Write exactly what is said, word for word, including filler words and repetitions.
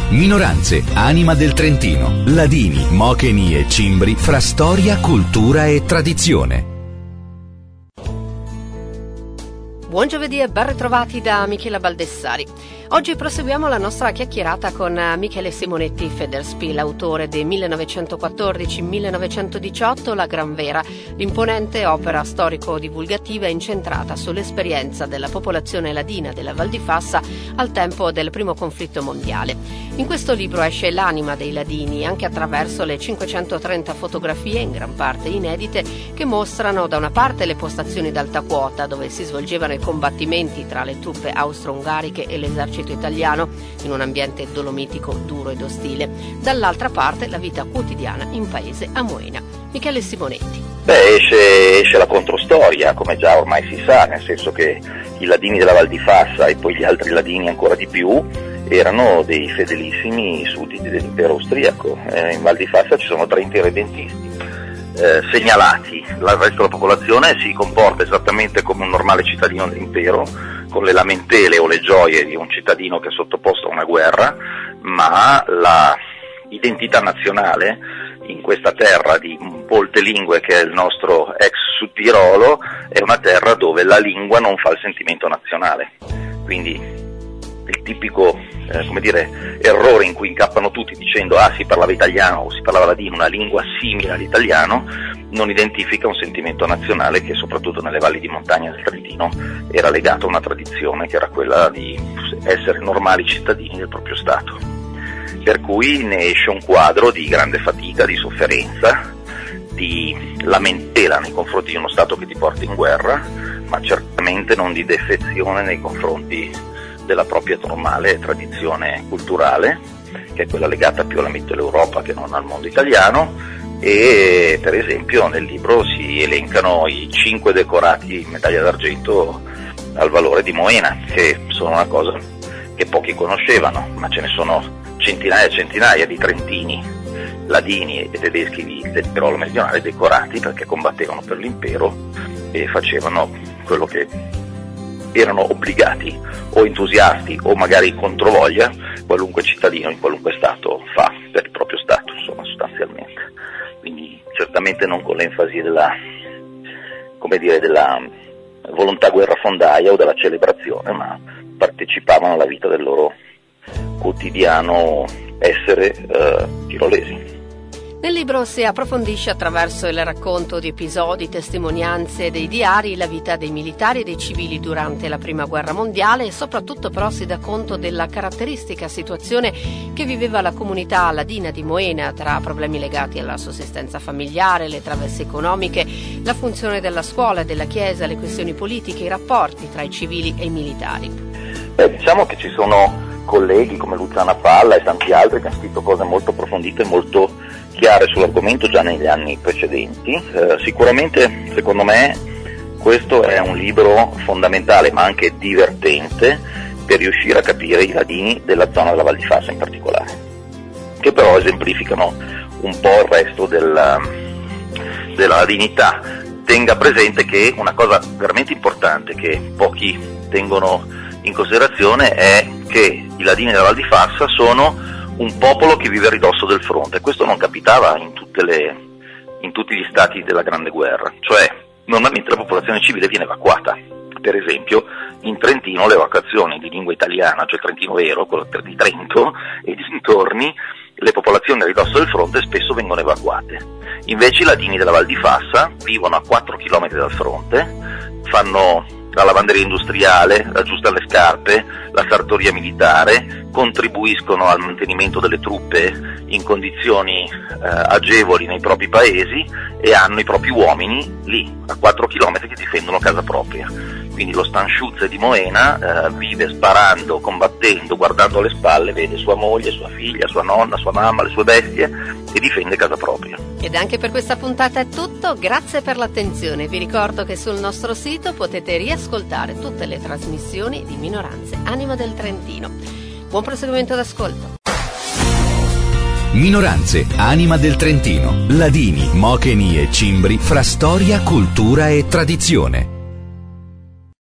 Minoranze, anima del Trentino. Ladini, mocheni e cimbri fra storia, cultura e tradizione. Buon giovedì e ben ritrovati da Michela Baldessari. Oggi proseguiamo la nostra chiacchierata con Michele Simonetti Federspiel, autore del millenovecentoquattordici millenovecentodiciotto La Gran Vera, l'imponente opera storico-divulgativa incentrata sull'esperienza della popolazione ladina della Val di Fassa al tempo del primo conflitto mondiale. In questo libro esce l'anima dei ladini, anche attraverso le cinquecentotrenta fotografie, in gran parte inedite, che mostrano da una parte le postazioni d'alta quota dove si svolgevano i combattimenti tra le truppe austro-ungariche e l'esercito italiano in un ambiente dolomitico duro ed ostile, dall'altra parte la vita quotidiana in paese a Moena. Michele Simonetti. Beh, esce, esce la controstoria, come già ormai si sa, nel senso che i ladini della Val di Fassa e poi gli altri ladini ancora di più erano dei fedelissimi sudditi dell'impero austriaco. Eh, in Val di Fassa ci sono trenta irredentisti eh, segnalati, il resto della popolazione si comporta esattamente come un normale cittadino dell'impero, con le lamentele o le gioie di un cittadino che è sottoposto a una guerra, ma la identità nazionale in questa terra di molte lingue che è il nostro ex Sud Tirolo è una terra dove la lingua non fa il sentimento nazionale. Quindi il tipico eh, come dire, errore in cui incappano tutti dicendo ah si parlava italiano o si parlava ladino, una lingua simile all'italiano, non identifica un sentimento nazionale che soprattutto nelle valli di montagna del Trentino era legato a una tradizione che era quella di essere normali cittadini del proprio Stato. Per cui ne esce un quadro di grande fatica, di sofferenza, di lamentela nei confronti di uno Stato che ti porta in guerra, ma certamente non di defezione nei confronti della propria normale tradizione culturale, che è quella legata più alla Mitteleuropa che non al mondo italiano. E per esempio nel libro si elencano i cinque decorati medaglia d'argento al valore di Moena, che sono una cosa che pochi conoscevano, ma ce ne sono centinaia e centinaia di trentini, ladini e tedeschi di, del Tirolo meridionale decorati perché combattevano per l'impero e facevano quello che erano obbligati o entusiasti o magari controvoglia qualunque cittadino in qualunque stato fa per il proprio stato, insomma, sostanzialmente. Quindi certamente non con l'enfasi della, come dire, della volontà guerrafondaia o della celebrazione, ma partecipavano alla vita del loro quotidiano essere eh, tirolesi. Nel libro si approfondisce attraverso il racconto di episodi, testimonianze dei diari la vita dei militari e dei civili durante la Prima Guerra Mondiale e soprattutto però si dà conto della caratteristica situazione che viveva la comunità ladina di Moena tra problemi legati alla sussistenza familiare, le travesse economiche, la funzione della scuola e della chiesa, le questioni politiche, i rapporti tra i civili e i militari. Beh, diciamo che ci sono colleghi come Luciana Palla e tanti altri che hanno scritto cose molto approfondite e molto chiare sull'argomento già negli anni precedenti. Eh, sicuramente, secondo me, questo è un libro fondamentale ma anche divertente per riuscire a capire i ladini della zona della Val di Fassa in particolare, che però esemplificano un po' il resto della, della ladinità. Tenga presente che una cosa veramente importante che pochi tengono in considerazione è che i ladini della Val di Fassa sono un popolo che vive a ridosso del fronte. Questo non capitava in, tutte le, in tutti gli stati della Grande Guerra, cioè normalmente la popolazione civile viene evacuata. Per esempio in Trentino le evacuazioni di lingua italiana, cioè il Trentino vero, quello di Trento e di dintorni, le popolazioni a ridosso del fronte spesso vengono evacuate. Invece i ladini della Val di Fassa vivono a quattro chilometri dal fronte, fanno la lavanderia industriale, aggiustano le scarpe, la sartoria militare, contribuiscono al mantenimento delle truppe in condizioni eh, agevoli nei propri paesi e hanno i propri uomini lì, a quattro chilometri, che difendono casa propria. Quindi lo Stanschutze di Moena eh, vive sparando, combattendo, guardando alle spalle, vede sua moglie, sua figlia, sua nonna, sua mamma, le sue bestie e difende casa propria. Ed anche per questa puntata è tutto, grazie per l'attenzione. Vi ricordo che sul nostro sito potete riascoltare tutte le trasmissioni di Minoranze, Anima del Trentino. Buon proseguimento d'ascolto. Minoranze, anima del Trentino. Ladini, mocheni e cimbri fra storia, cultura e tradizione.